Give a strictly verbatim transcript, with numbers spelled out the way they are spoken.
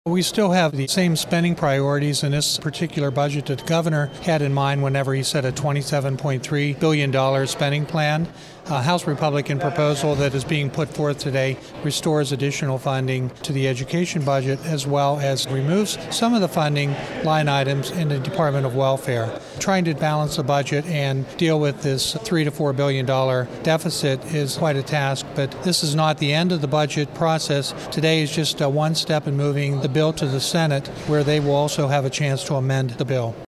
We still have the same spending priorities in this particular budget that the governor had in mind whenever he set a twenty-seven point three billion dollars spending plan. A House Republican proposal that is being put forth today restores additional funding to the education budget as well as removes some of the funding line items in the Department of Welfare. Trying to balance the budget and deal with this three to four billion dollars deficit is quite a task, but this is not the end of the budget process. Today is just one step in moving the bill to the Senate, where they will also have a chance to amend the bill.